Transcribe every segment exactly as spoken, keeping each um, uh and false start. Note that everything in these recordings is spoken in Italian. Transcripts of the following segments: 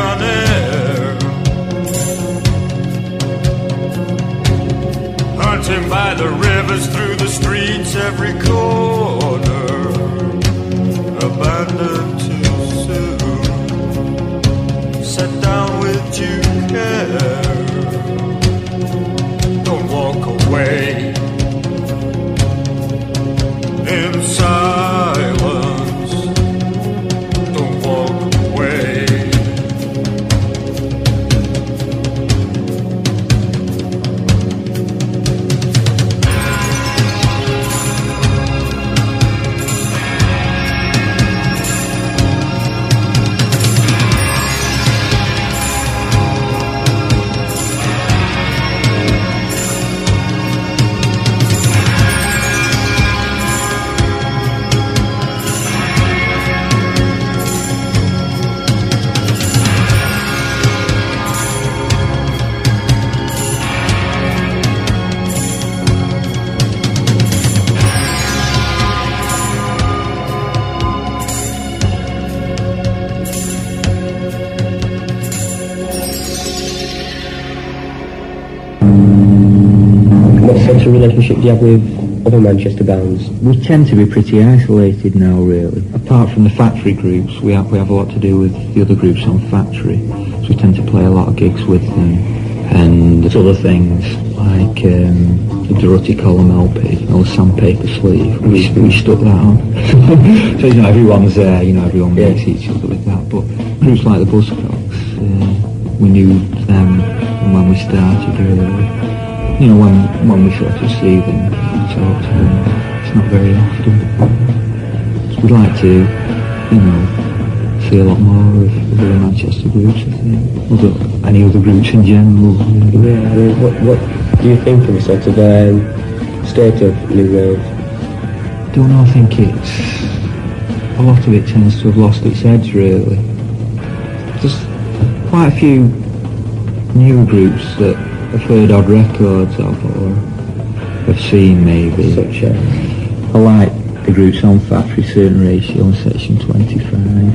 on air, hunting by the rivers, through the streets, every corner, abandoned too soon. Sat down with due care, don't walk away in silence, don't walk away. What sort of relationship do you have with other Manchester bands? We tend to be pretty isolated now, really. Apart from the Factory groups, we have, we have a lot to do with the other groups on Factory. So we tend to play a lot of gigs with them. And there's other things, like um, the Durruti Column L P, you know, the Sandpaper Sleeve. We, we stuck that on. So, you know, everyone's there, you know, everyone yeah. makes each other with that. But groups like the Buzzcocks, uh, we knew them when we started, really. You know, when when we sort of see them and talk to them, it's not very often. So we'd like to, you know, see a lot more of other Manchester groups, I think. Other, any other groups in general. Yeah, I mean, what, what do you think of the sort of um, state of New Wave? Don't know, I think it's... a lot of it tends to have lost its edge, really. There's quite a few newer groups that I've heard odd records of, or have seen maybe. Such as? I like the groups on Factory, Certain Ratio and Section twenty-five.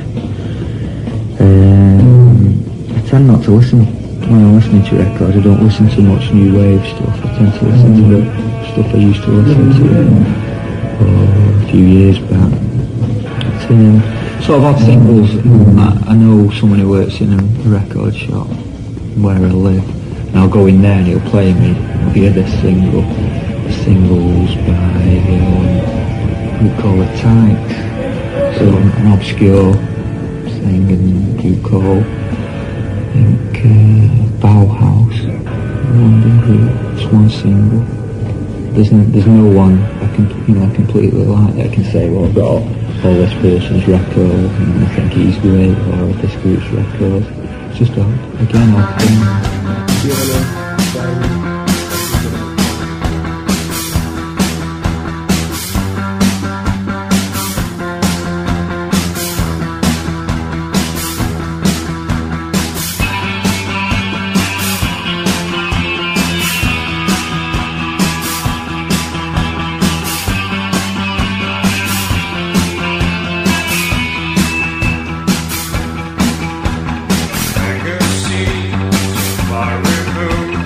Um, I tend not to listen, when I'm listening to records, I don't listen to much new wave stuff. I tend to listen mm. to the stuff I used to listen to uh, a few years back. But, um, sort of odd singles. Mm. I, I know someone who works in a record shop where I live. And I'll go in there and he'll play me, I'll hear this single, the singles by, um, we call it Tight, so an obscure thing, and you call, I think, uh, Bauhaus, London group, it's one single. There's no, there's no one I can, you know, completely like that I can say, well, I've got all, all this person's record, and I think he's great, or this group's record. It's just odd, again, odd thing. Do you want to Far removed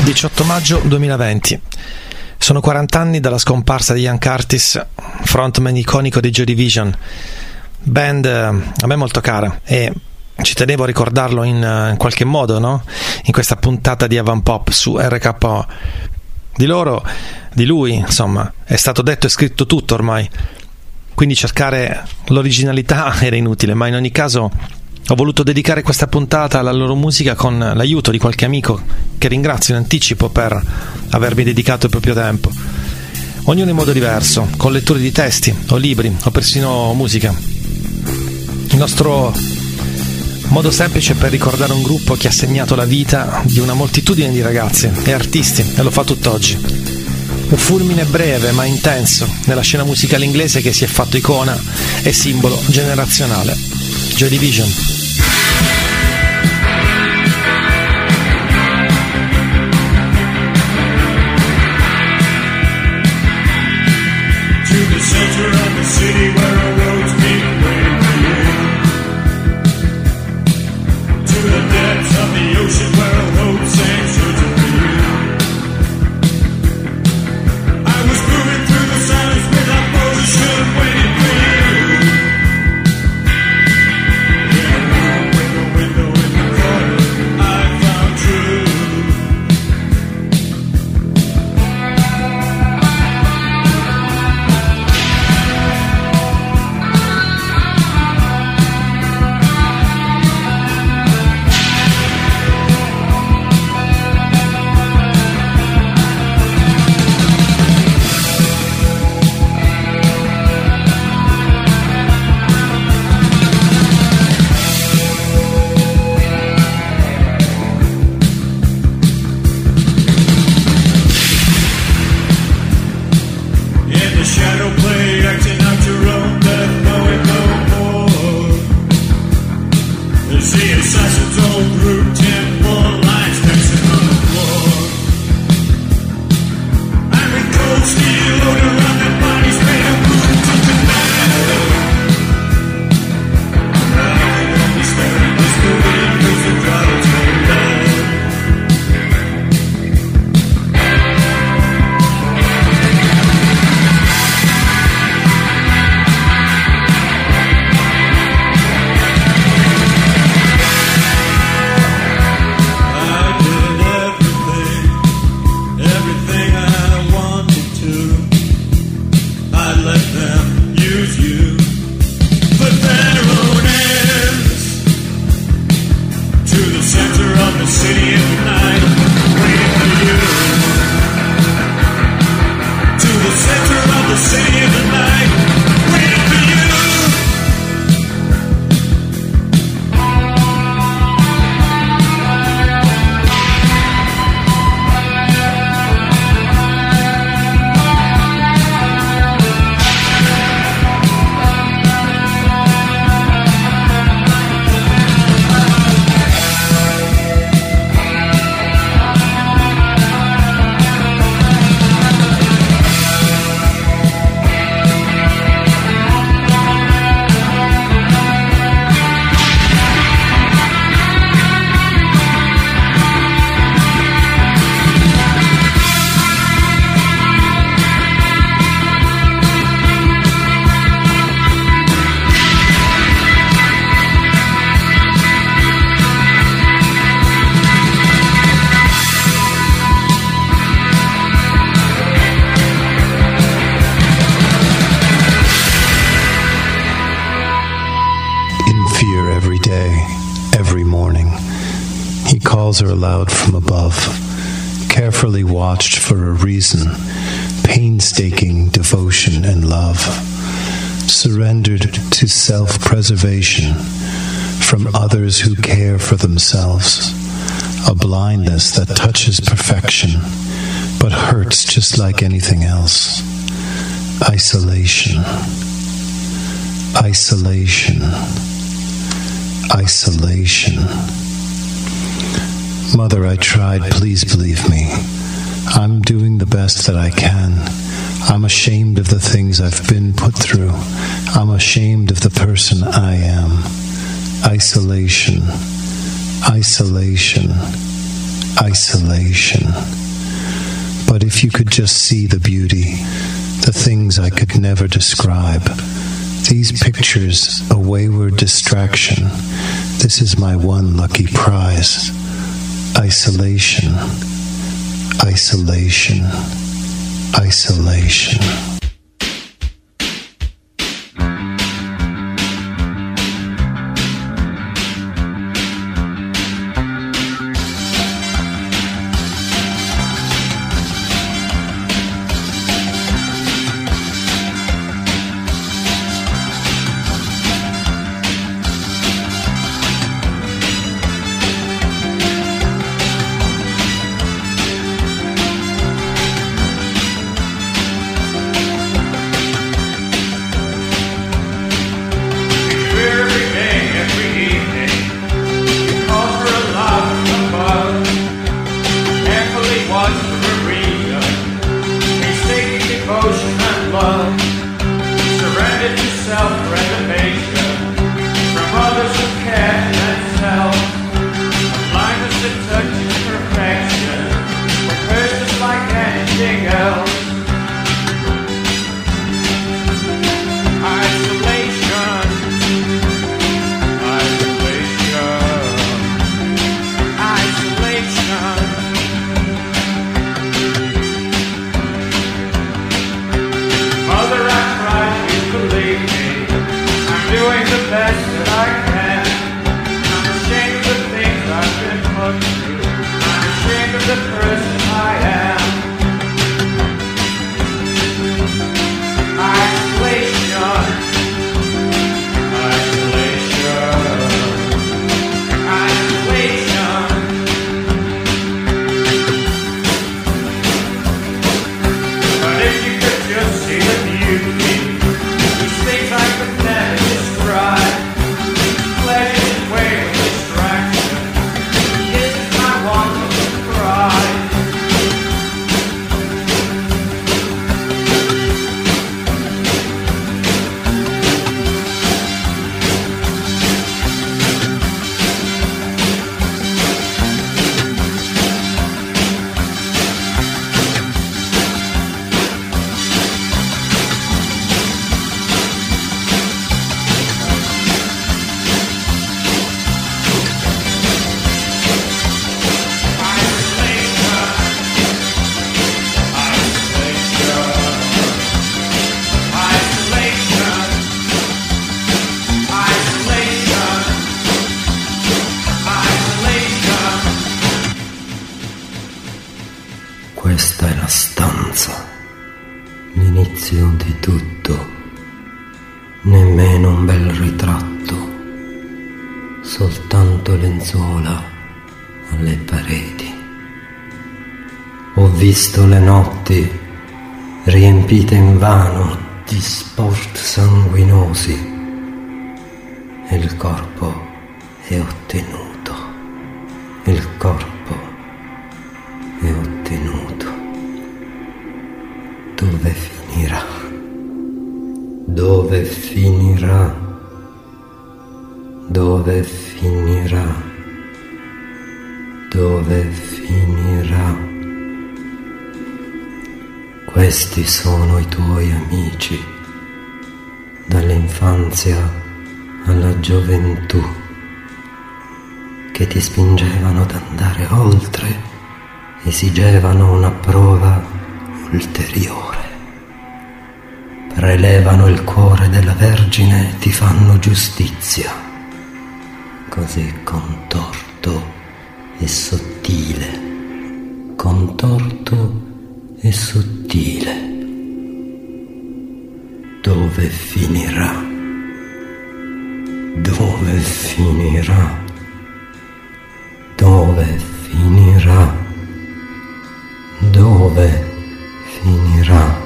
diciotto maggio duemilaventi. Sono quaranta anni dalla scomparsa di Ian Curtis, frontman iconico dei Joy Division, band a me molto cara, e ci tenevo a ricordarlo in, in qualche modo, no? In questa puntata di Avan Pop su R K O. Di loro, di lui, insomma, è stato detto e scritto tutto ormai, quindi cercare l'originalità era inutile, ma in ogni caso ho voluto dedicare questa puntata alla loro musica con l'aiuto di qualche amico che ringrazio in anticipo per avermi dedicato il proprio tempo. Ognuno in modo diverso, con letture di testi o libri o persino musica. Il nostro modo semplice per ricordare un gruppo che ha segnato la vita di una moltitudine di ragazzi e artisti, e lo fa tutt'oggi. Un fulmine breve ma intenso nella scena musicale inglese che si è fatto icona e simbolo generazionale. Joy Division. To the center of the city where our roads meet, waiting for you. To the depths of the ocean where our hope sank, searching for you. I was moving through the silence without motion, waiting for you. In a room with a window in the corner, I found truth. Shadow play, acting out your own death, knowing no more. There's the assassin's old route, ten more lines texting on the floor. And with cold steel loaded around their bodies, made of wood to deny. I can understand this movie, cause the crowd's so bad. City in the night, waiting for you. To the center of the city in the night, waiting for you. Calls her aloud from above, carefully watched for a reason, painstaking devotion and love, surrendered to self-preservation from others who care for themselves, a blindness that touches perfection but hurts just like anything else. Isolation, isolation, isolation. Mother, I tried, please believe me. I'm doing the best that I can. I'm ashamed of the things I've been put through. I'm ashamed of the person I am. Isolation, isolation, isolation. But if you could just see the beauty, the things I could never describe, these pictures, a wayward distraction, this is my one lucky prize. Isolation, isolation, isolation. Questa è la stanza, l'inizio di tutto, nemmeno un bel ritratto, soltanto lenzuola alle pareti. Ho visto le notti riempite invano di sport sanguinosi e il corpo è ottenuto, il corpo è ottenuto. Dove finirà? Dove finirà? Dove finirà? Dove finirà? Questi sono i tuoi amici, dall'infanzia alla gioventù, che ti spingevano ad andare oltre, esigevano una prova ulteriore. Prelevano il cuore della Vergine e ti fanno giustizia, così contorto e sottile, contorto e sottile. Dove finirà? Dove finirà? Dove finirà? Dove finirà?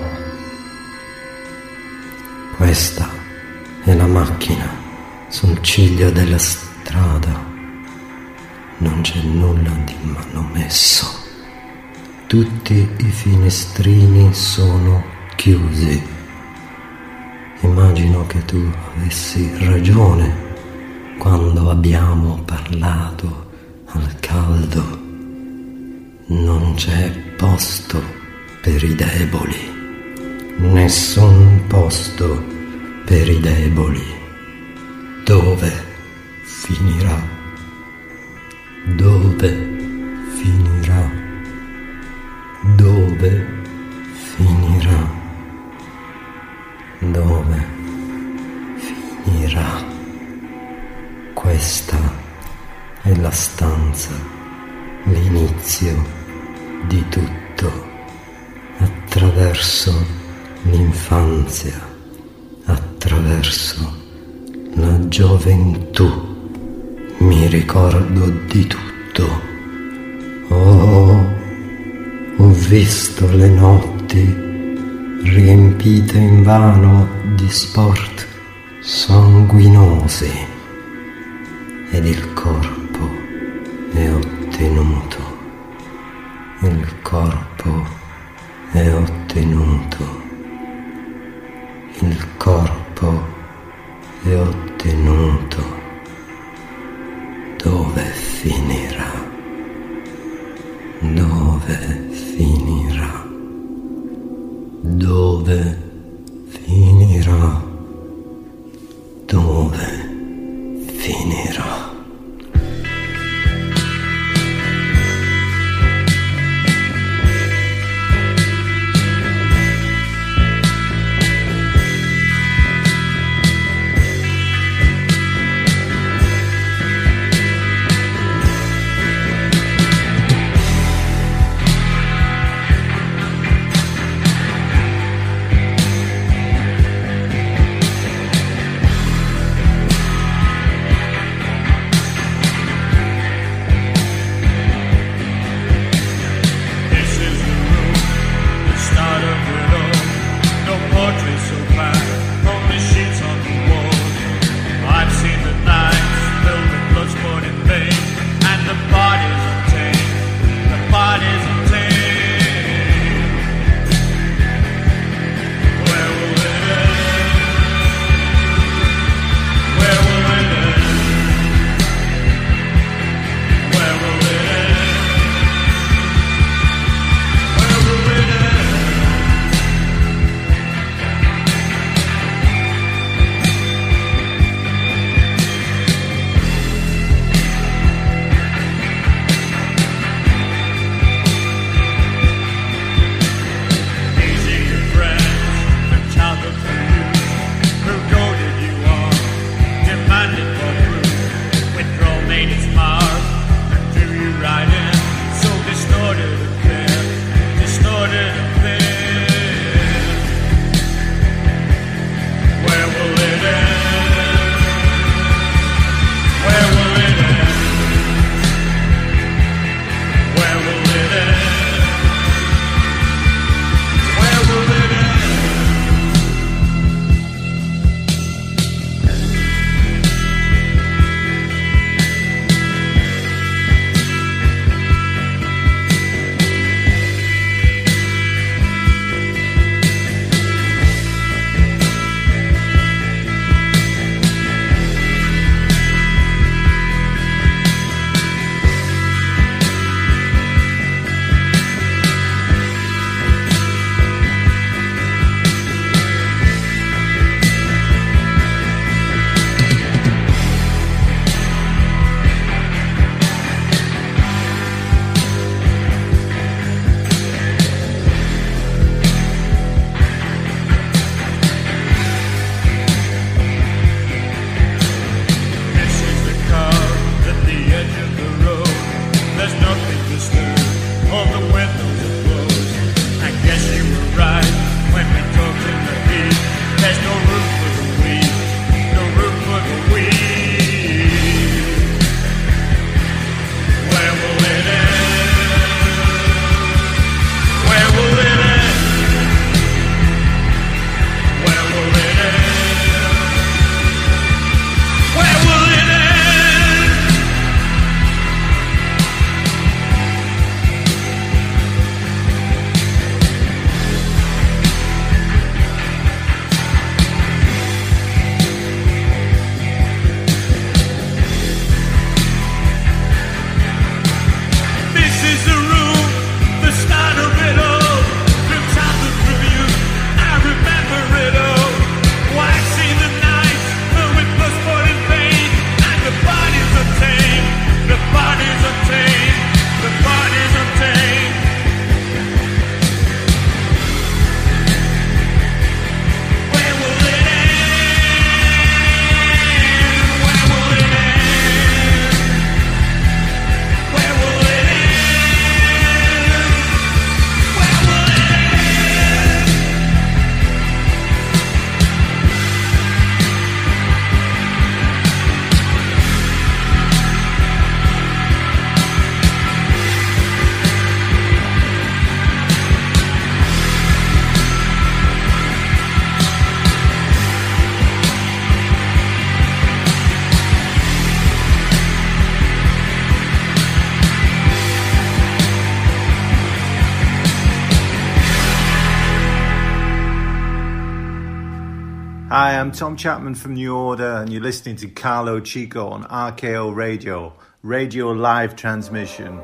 Questa è la macchina sul ciglio della strada. Non c'è nulla di manomesso. Tutti i finestrini sono chiusi. Immagino che tu avessi ragione quando abbiamo parlato al caldo. Non c'è posto per i deboli, nessun posto per i deboli. Dove finirà? Dove finirà? Dove finirà? Dove finirà? Questa è la stanza, l'inizio di tutto. Attraverso l'infanzia, attraverso la gioventù, mi ricordo di tutto. Oh, ho visto le notti riempite invano di sport sanguinosi ed il corpo è ottenuto, il corpo è ottenuto, il corpo è ottenuto. Dove finirà? Dove finirà? Dove finirà? Dove finirà? Hi, I'm Tom Chapman from New Order, and you're listening to Carlo Chico on R K O Radio, Radio Live Transmission.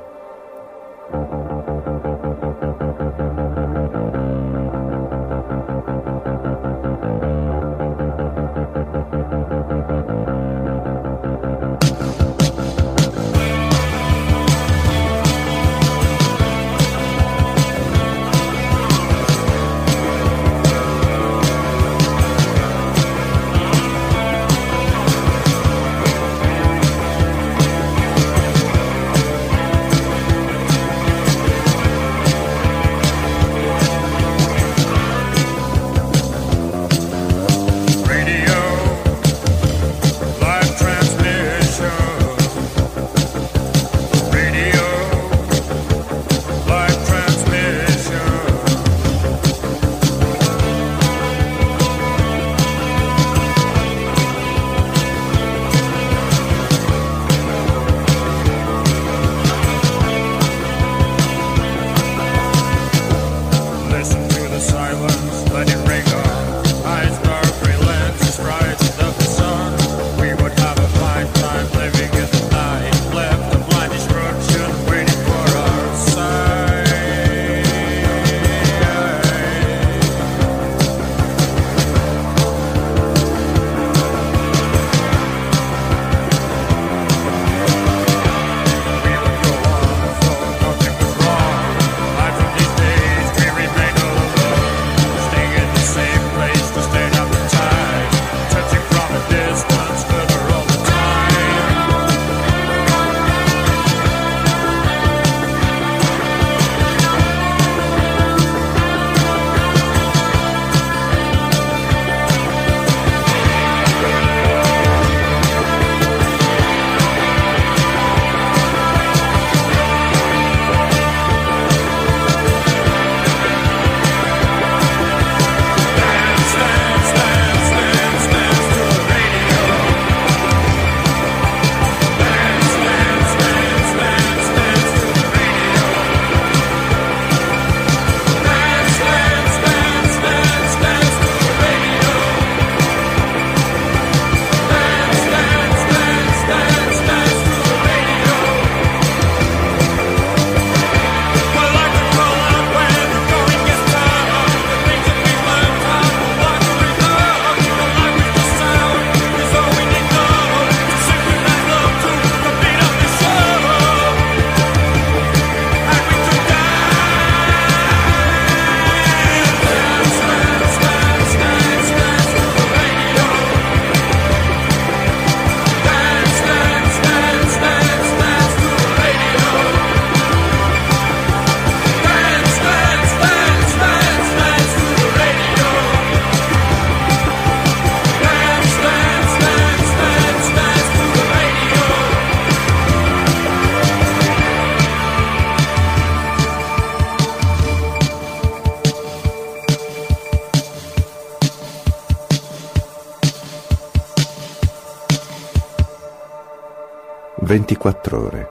ventiquattro ore.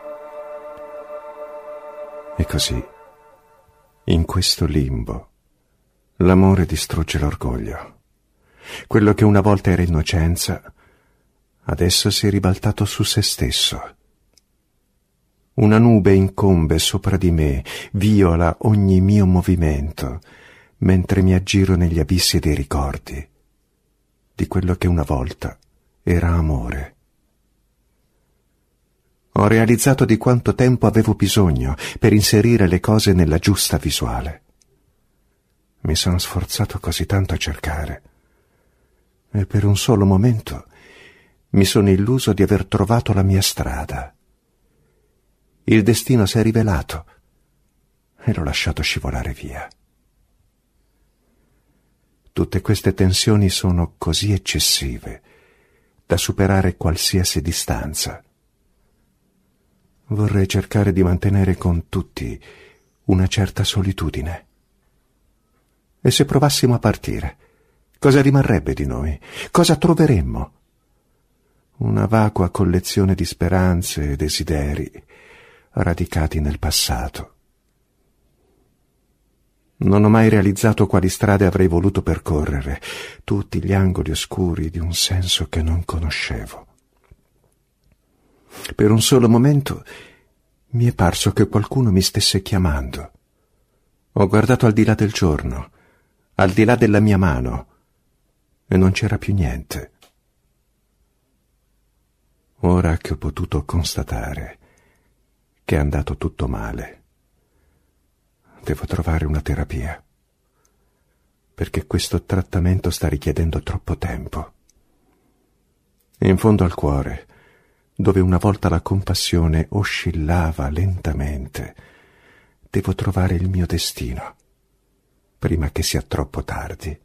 E così, in questo limbo, l'amore distrugge l'orgoglio. Quello che una volta era innocenza, adesso si è ribaltato su se stesso. Una nube incombe sopra di me, viola ogni mio movimento, mentre mi aggiro negli abissi dei ricordi di quello che una volta era amore. Ho realizzato di quanto tempo avevo bisogno per inserire le cose nella giusta visuale. Mi sono sforzato così tanto a cercare, e per un solo momento mi sono illuso di aver trovato la mia strada. Il destino si è rivelato e l'ho lasciato scivolare via. Tutte queste tensioni sono così eccessive da superare qualsiasi distanza. Vorrei cercare di mantenere con tutti una certa solitudine. E se provassimo a partire, cosa rimarrebbe di noi? Cosa troveremmo? Una vacua collezione di speranze e desideri radicati nel passato. Non ho mai realizzato quali strade avrei voluto percorrere, tutti gli angoli oscuri di un senso che non conoscevo. Per un solo momento mi è parso che qualcuno mi stesse chiamando. Ho guardato al di là del giorno, al di là della mia mano, e non c'era più niente. Ora che ho potuto constatare che è andato tutto male, devo trovare una terapia, perché questo trattamento sta richiedendo troppo tempo. E in fondo al cuore, dove una volta la compassione oscillava lentamente, devo trovare il mio destino, prima che sia troppo tardi.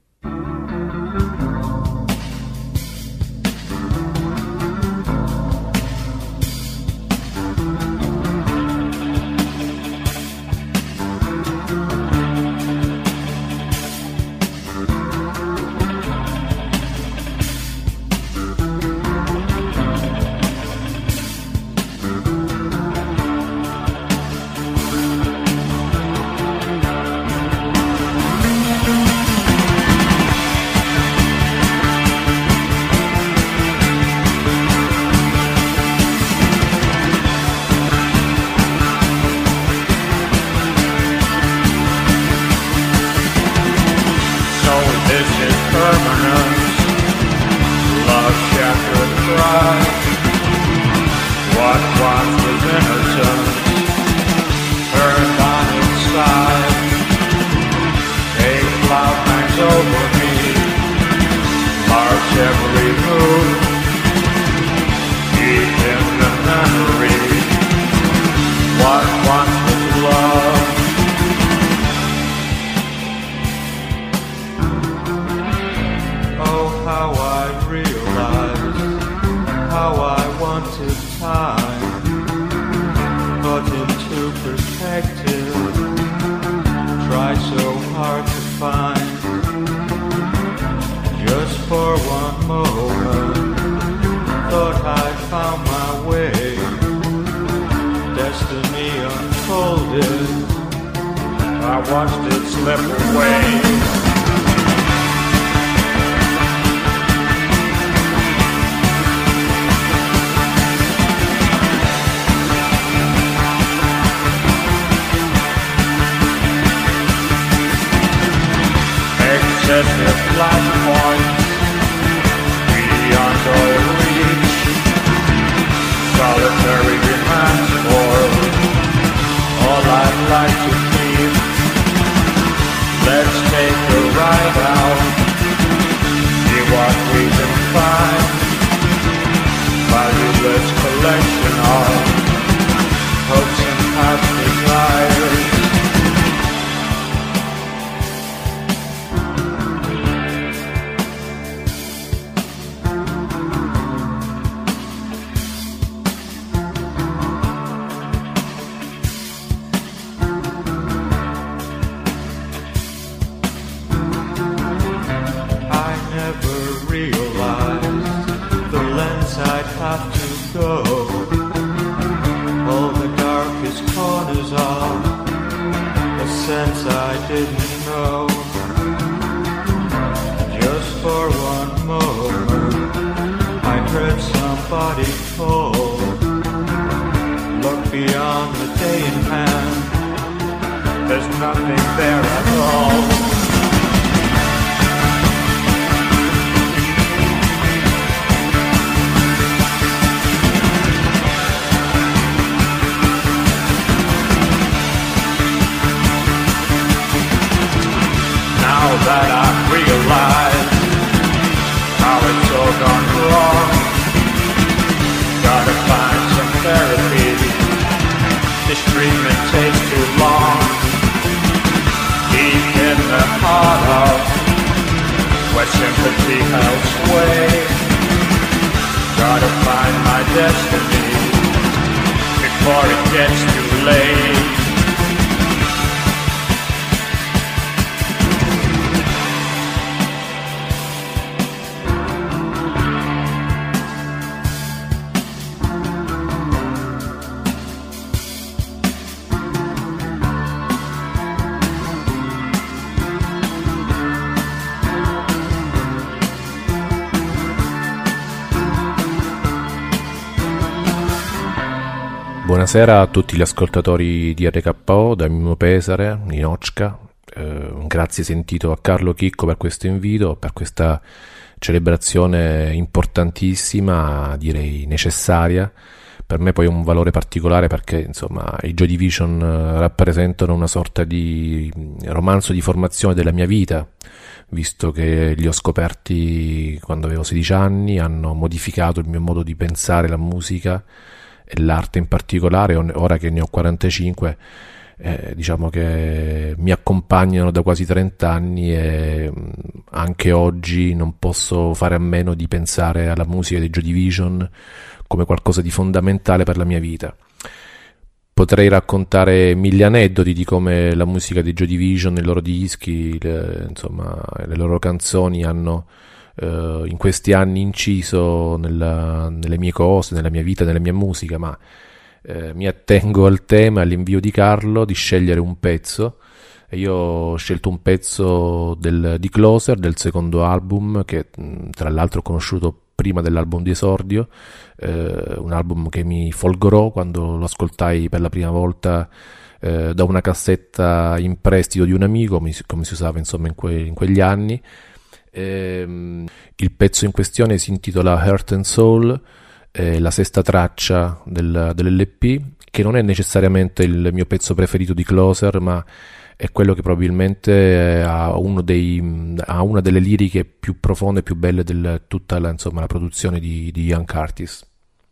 Buonasera a tutti gli ascoltatori di R K O, da Mimmo Pesare, Ninochka. Eh, un grazie sentito a Carlo Chicco per questo invito, per questa celebrazione importantissima, direi necessaria. Per me poi è un valore particolare perché insomma i Joy Division rappresentano una sorta di romanzo di formazione della mia vita, visto che li ho scoperti quando avevo sedici anni, hanno modificato il mio modo di pensare la musica e l'arte in particolare. Ora che ne ho quarantacinque, eh, diciamo che mi accompagnano da quasi trenta anni e anche oggi non posso fare a meno di pensare alla musica dei Joy Division come qualcosa di fondamentale per la mia vita. Potrei raccontare mille aneddoti di come la musica dei Joy Division, i loro dischi, le, insomma, le loro canzoni hanno Uh, in questi anni inciso nella, nelle mie cose, nella mia vita, nella mia musica, ma uh, mi attengo al tema, all'invio di Carlo di scegliere un pezzo, e io ho scelto un pezzo del, di Closer, del secondo album, che tra l'altro ho conosciuto prima dell'album di esordio, uh, un album che mi folgorò quando lo ascoltai per la prima volta uh, da una cassetta in prestito di un amico, come si usava insomma in, que- in quegli anni. Ehm, il pezzo in questione si intitola Heart and Soul, è la sesta traccia del, dell'L P, che non è necessariamente il mio pezzo preferito di Closer, ma è quello che probabilmente ha, uno dei, ha una delle liriche più profonde e più belle di tutta la, insomma, la produzione di, di Ian Curtis.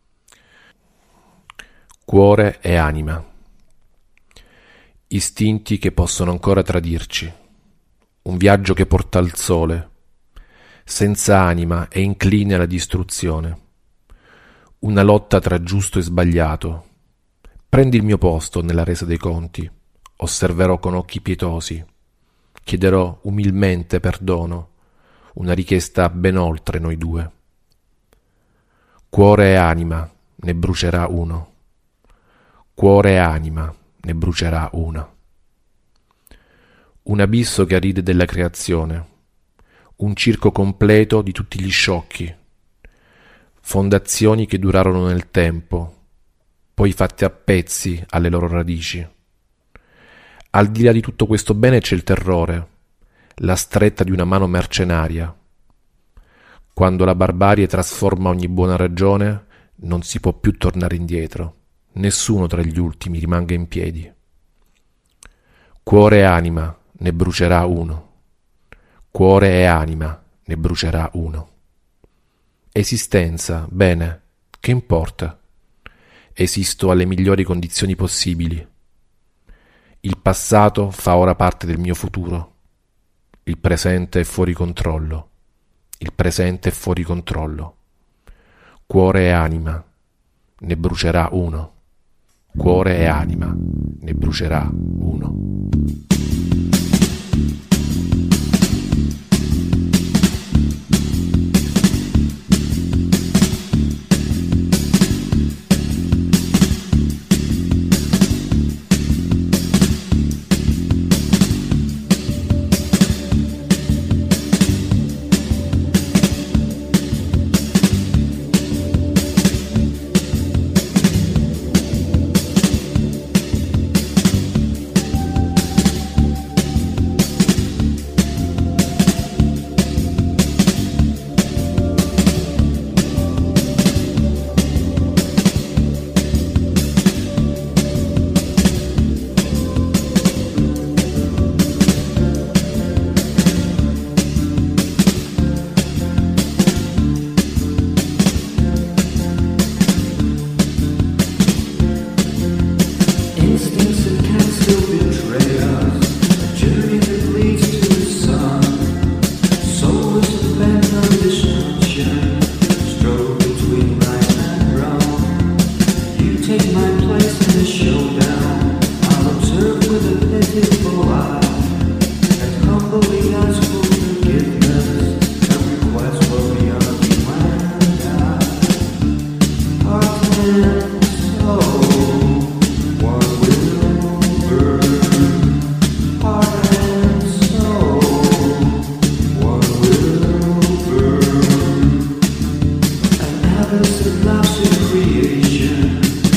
Cuore e anima, istinti che possono ancora tradirci, un viaggio che porta al sole, senza anima e incline alla distruzione, una lotta tra giusto e sbagliato. Prendi il mio posto nella resa dei conti, osserverò con occhi pietosi, chiederò umilmente perdono, una richiesta ben oltre noi due. Cuore e anima, ne brucerà uno, cuore e anima, ne brucerà una. Un abisso che arride della creazione, un circo completo di tutti gli sciocchi, fondazioni che durarono nel tempo, poi fatte a pezzi alle loro radici. Al di là di tutto questo bene c'è il terrore, la stretta di una mano mercenaria. Quando la barbarie trasforma ogni buona ragione, non si può più tornare indietro, nessuno tra gli ultimi rimanga in piedi. Cuore e anima, ne brucerà uno. Cuore e anima, ne brucerà uno. Esistenza, bene, che importa? Esisto alle migliori condizioni possibili. Il passato fa ora parte del mio futuro. Il presente è fuori controllo. Il presente è fuori controllo. Cuore e anima, ne brucerà uno. Cuore e anima, ne brucerà uno. Serve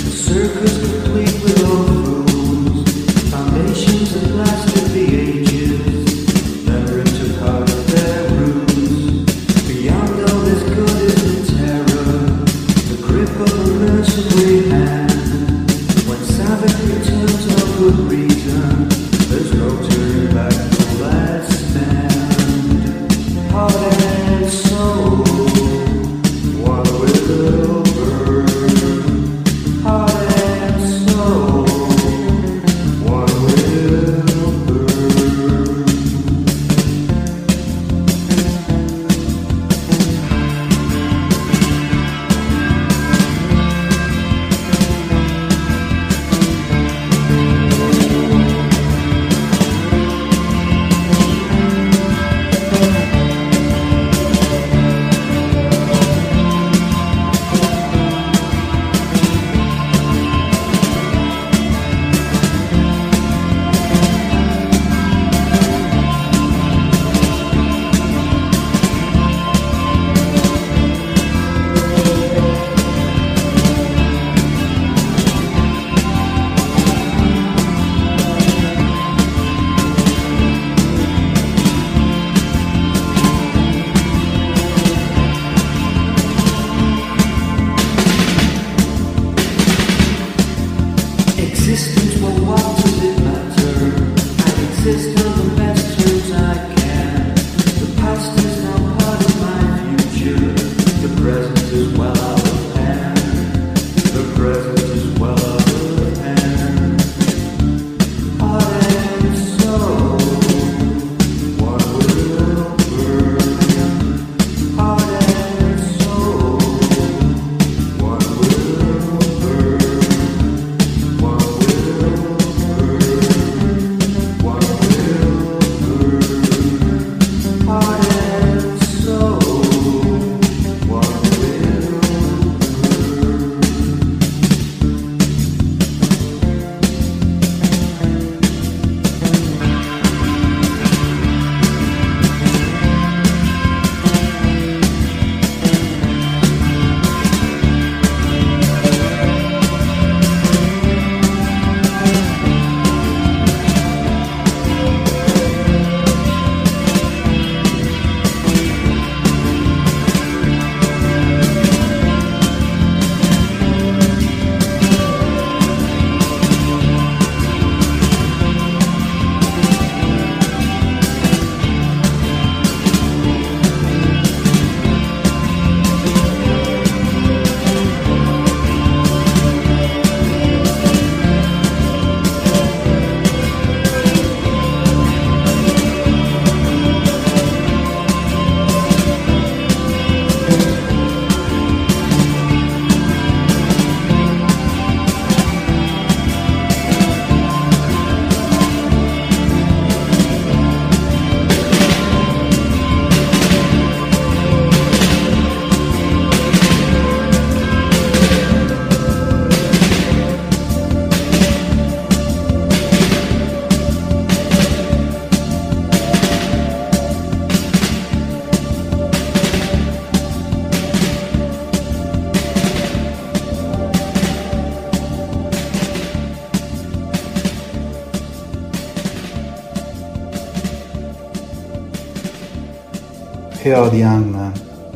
Here are the young men,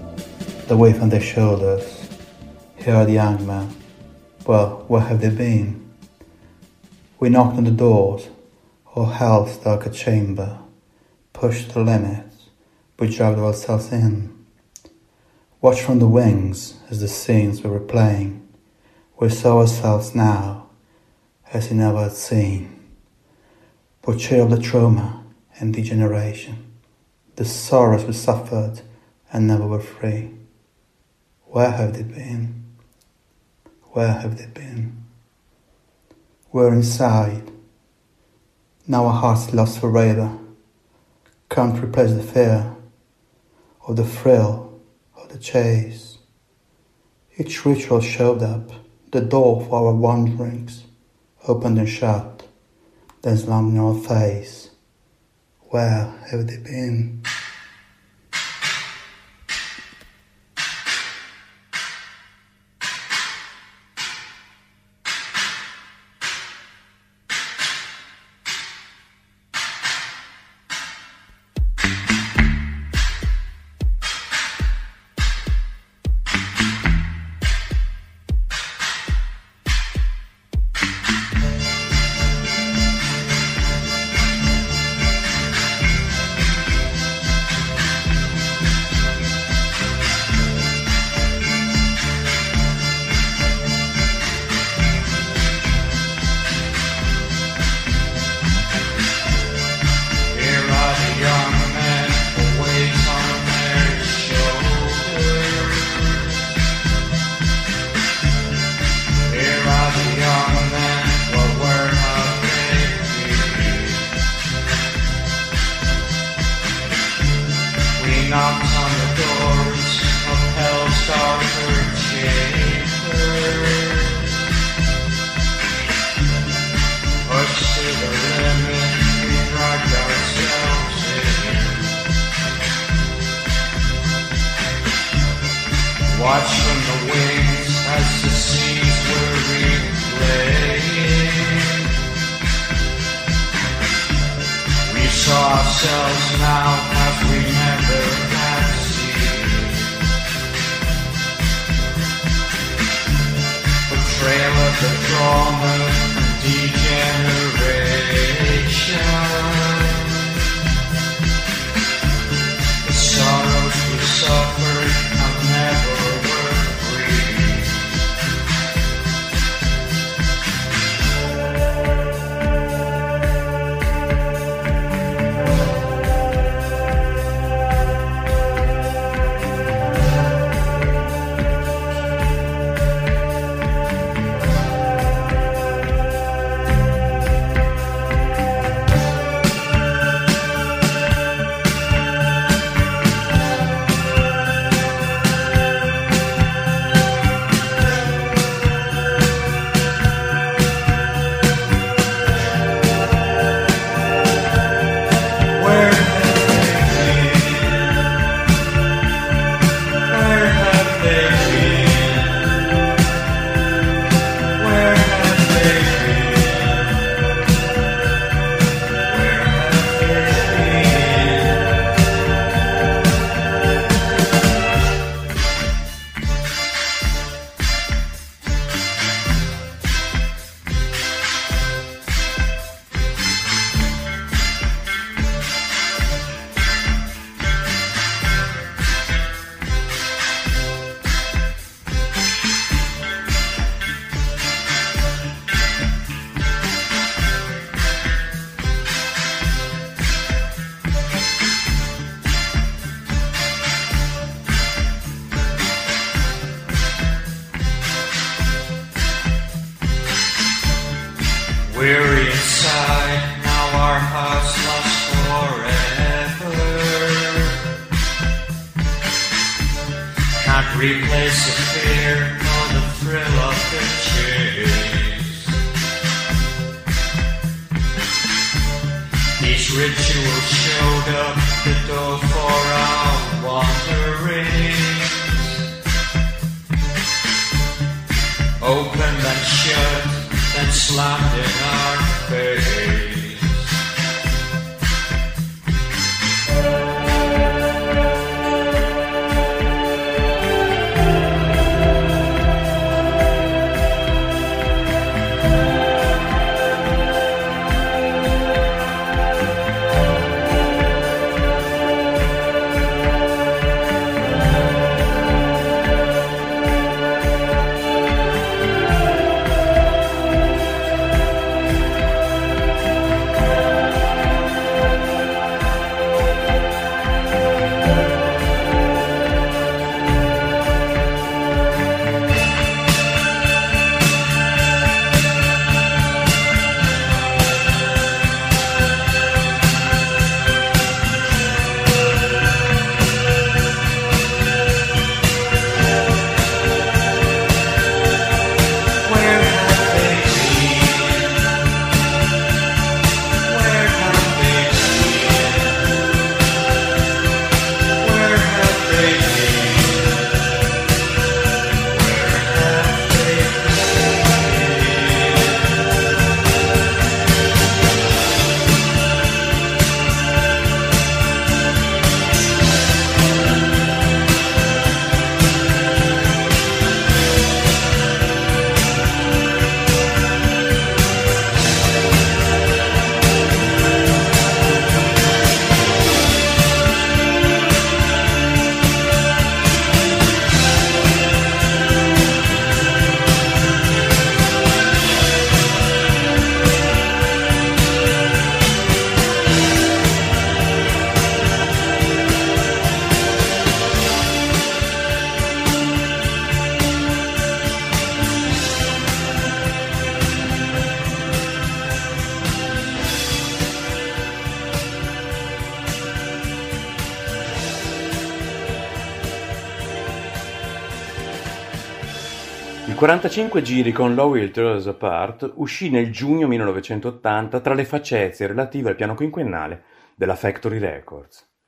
the weight on their shoulders. Here are the young men. Well, where have they been? We knocked on the doors, all hell's dark a chamber. Pushed the limits, we dragged ourselves in. Watched from the wings as the scenes we were playing. We saw ourselves now as we never had seen. Portrayal of the trauma and degeneration, the sorrows we suffered and never were free. Where have they been? Where have they been? We're inside. Now our hearts lost forever. Can't replace the fear of the thrill of the chase. Each ritual showed up, the door for our wanderings, opened and shut, then slammed in our face. Where have they been? watched from the wings as the scenes were replaying. We saw ourselves now as we never had seen. Portrayal of the drama and degeneration. The sorrows we suffered and never were free. Weary inside, now our hearts lost forever. Can't replace the fear or the thrill of the chase. These rituals showed up the door for our wanderings. Opened and shut, then slammed in our face. quarantacinque giri con Low Will Tear Us Apart uscì nel giugno millenovecentottanta tra le facezie relative al piano quinquennale della Factory Records.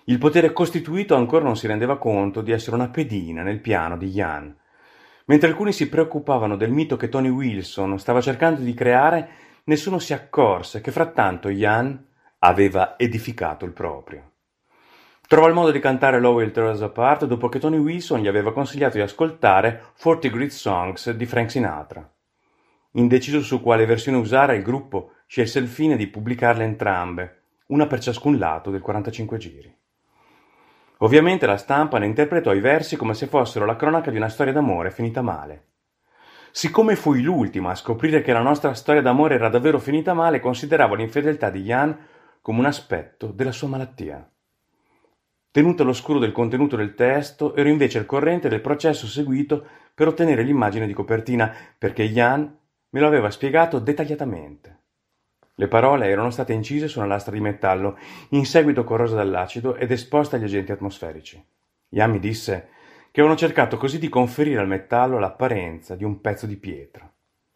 Il potere costituito ancora non si rendeva conto di essere una pedina nel piano di Jan. Mentre alcuni si preoccupavano del mito che Tony Wilson stava cercando di creare, nessuno si accorse che frattanto Jan aveva edificato il proprio. Trovò il modo di cantare Lowell Tear Us Apart dopo che Tony Wilson gli aveva consigliato di ascoltare forty Great Songs di Frank Sinatra. Indeciso su quale versione usare, il gruppo scelse il fine di pubblicarle entrambe, una per ciascun lato del quarantacinque giri. Ovviamente la stampa ne interpretò i versi come se fossero la cronaca di una storia d'amore finita male. Siccome fui l'ultima a scoprire che la nostra storia d'amore era davvero finita male, consideravo l'infedeltà di Jan come un aspetto della sua malattia. Tenuto all'oscuro del contenuto del testo, ero invece al corrente del processo seguito per ottenere l'immagine di copertina, perché Jan me lo aveva spiegato dettagliatamente. Le parole erano state incise su una lastra di metallo, in seguito corrosa dall'acido ed esposta agli agenti atmosferici. Jan mi disse che avevano cercato così di conferire al metallo l'apparenza di un pezzo di pietra.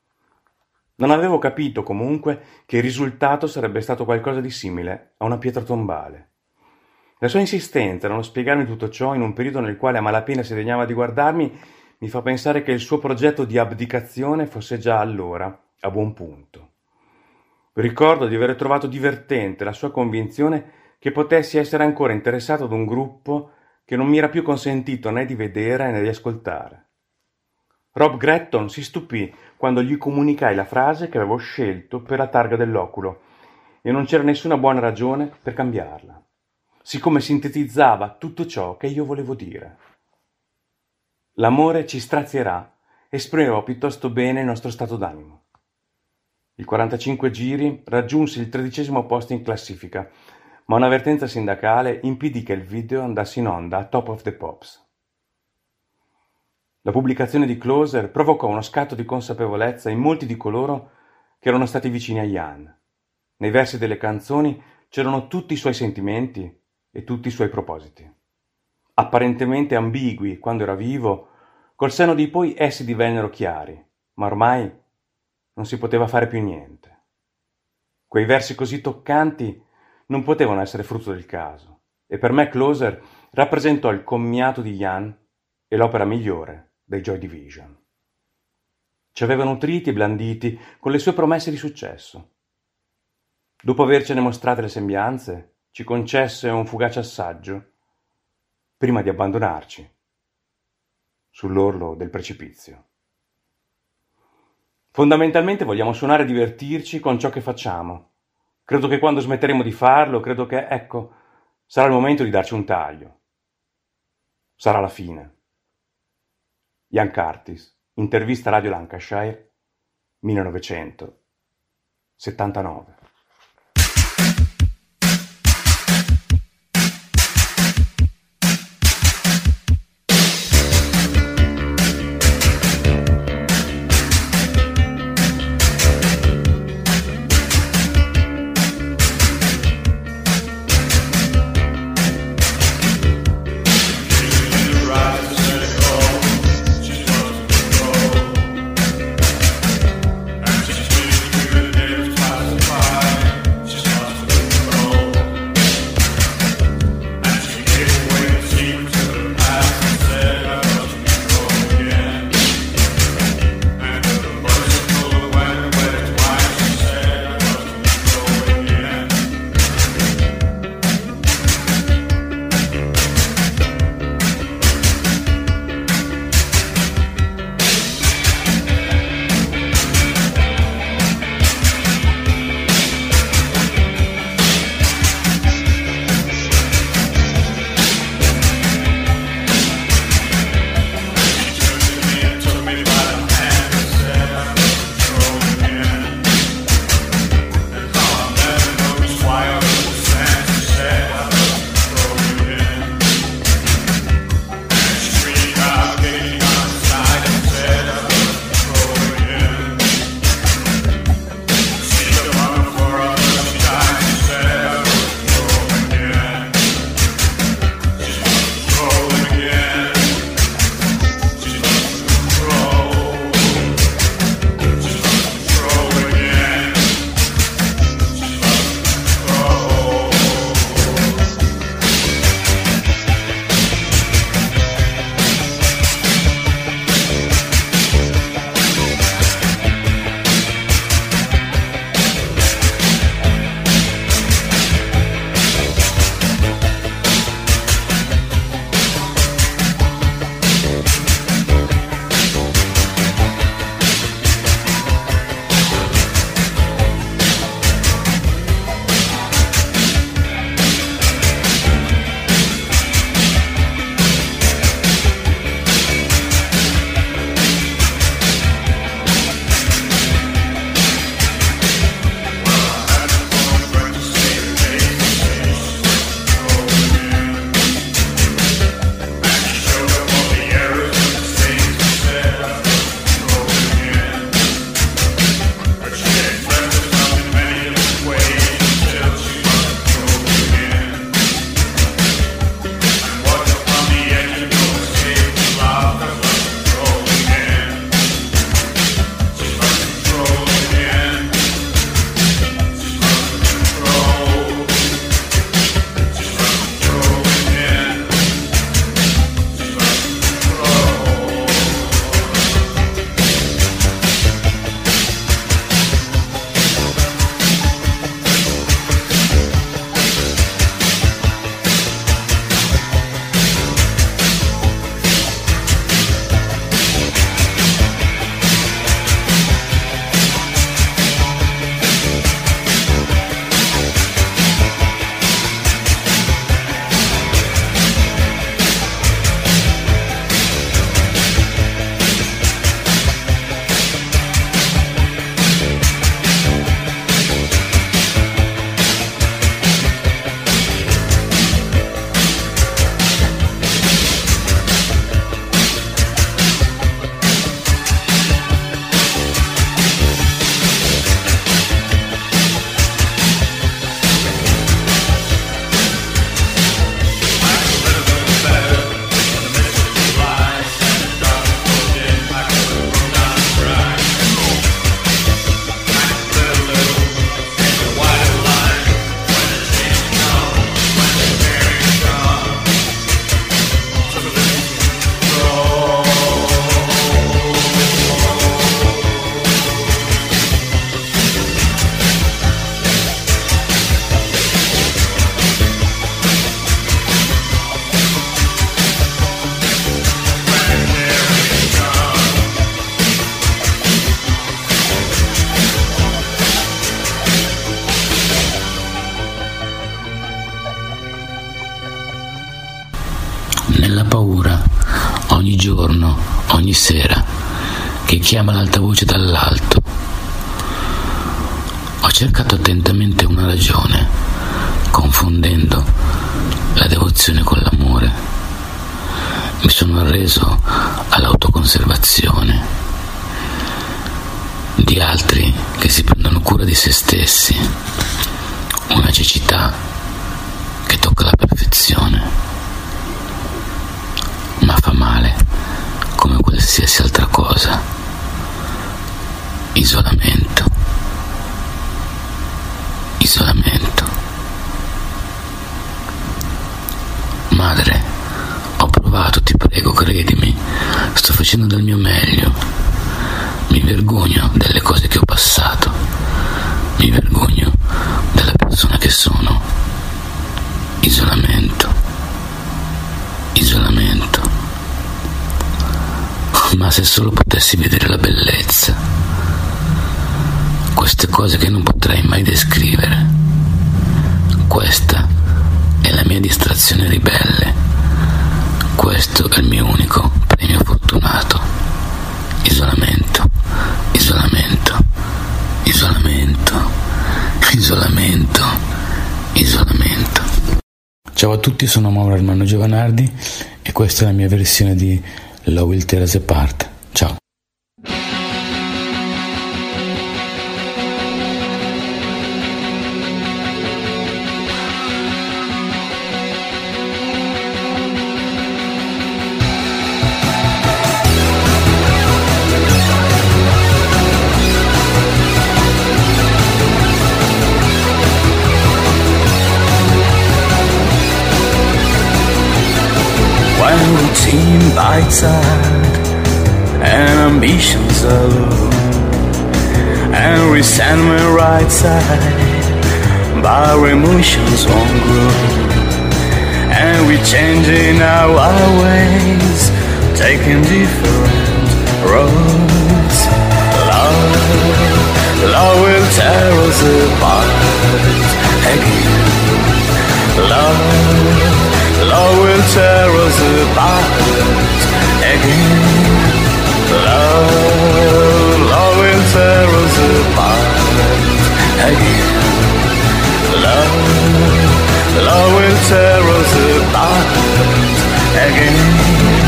Non avevo capito, comunque, che il risultato sarebbe stato qualcosa di simile a una pietra tombale. La sua insistenza nello spiegarmi tutto ciò in un periodo nel quale a malapena si degnava di guardarmi mi fa pensare che il suo progetto di abdicazione fosse già allora a buon punto. Ricordo di aver trovato divertente la sua convinzione che potessi essere ancora interessato ad un gruppo che non mi era più consentito né di vedere né di ascoltare. Rob Gretton si stupì quando gli comunicai la frase che avevo scelto per la targa dell'oculo e non c'era nessuna buona ragione per cambiarla, siccome sintetizzava tutto ciò che io volevo dire. L'amore ci strazierà esprimeva piuttosto bene il nostro stato d'animo. Il quarantacinque giri raggiunse il tredicesimo posto in classifica, ma un'avvertenza sindacale impedì che il video andasse in onda a Top of the Pops. La pubblicazione di Closer provocò uno scatto di consapevolezza in molti di coloro che erano stati vicini a Jan. Nei versi delle canzoni c'erano tutti i suoi sentimenti e tutti i suoi propositi. Apparentemente ambigui quando era vivo, col senno di poi essi divennero chiari, ma ormai non si poteva fare più niente. Quei versi così toccanti non potevano essere frutto del caso, e per me Closer rappresentò il commiato di Jan e l'opera migliore dei Joy Division. Ci aveva nutriti e blanditi con le sue promesse di successo. Dopo avercene mostrate le sembianze, ci concesse un fugace assaggio prima di abbandonarci sull'orlo del precipizio. Fondamentalmente vogliamo suonare e divertirci con ciò che facciamo. Credo che quando smetteremo di farlo, credo che, ecco, sarà il momento di darci un taglio. Sarà la fine. Ian Curtis, intervista Radio Lancashire, millenovecentosettantanove. Fire. chiama l'alta voce dall'alto. Ho cercato attentamente una ragione, confondendo la devozione con l'amore. Mi sono arreso all'autoconservazione di altri che si prendono cura di se stessi, una cecità che tocca la perfezione, ma fa male come qualsiasi altra cosa. Isolamento, isolamento. Madre, ho provato, ti prego, credimi, sto facendo del mio meglio. Mi vergogno delle cose che ho passato, mi vergogno della persona che sono. Isolamento, isolamento. Ma se solo potessi vedere la bellezza, queste cose che non potrei mai descrivere. Questa è la mia distrazione ribelle, questo è il mio unico premio fortunato. Isolamento, isolamento, isolamento, isolamento, isolamento. Ciao a tutti, sono Mauro Armando Giovanardi e questa è la mia versione di Love Will Tear Us Apart. Ciao. When routine bites at and ambitions are low, and resentment right side, but emotions won't grow, and we changing our ways, taking different roads. Love, love will tear us apart again. Love, love will tear us apart again. Love, love will tear us apart again. Love, love will tear us apart again.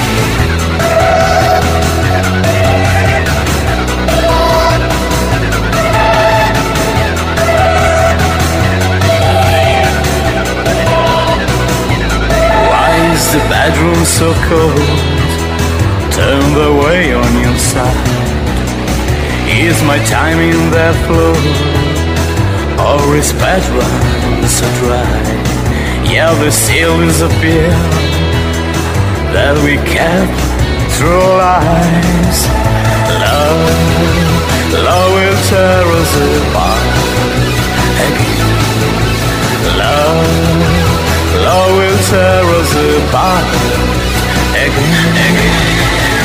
The bedroom so cold, turn the way on your side. Is my time in that flow, or is bedroom so dry? Yeah, the ceilings appear that we kept through our lives. Love, love will tear us apart again. Love, love will tear us apart again, again.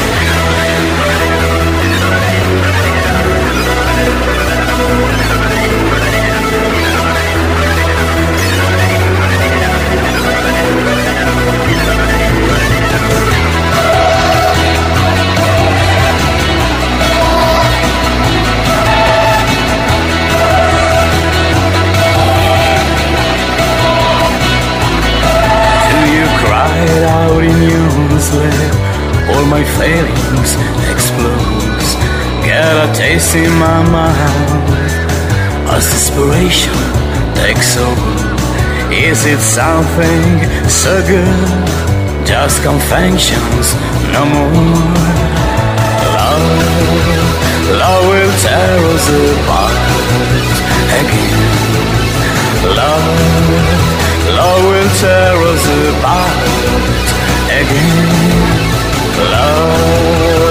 Cried out in your sleep, all my feelings explode. Get a taste in my mouth as desperation takes over. Is it something so good? Just confessions, no more. Love, love will tear us apart again. Love, love will tear us apart again. Love,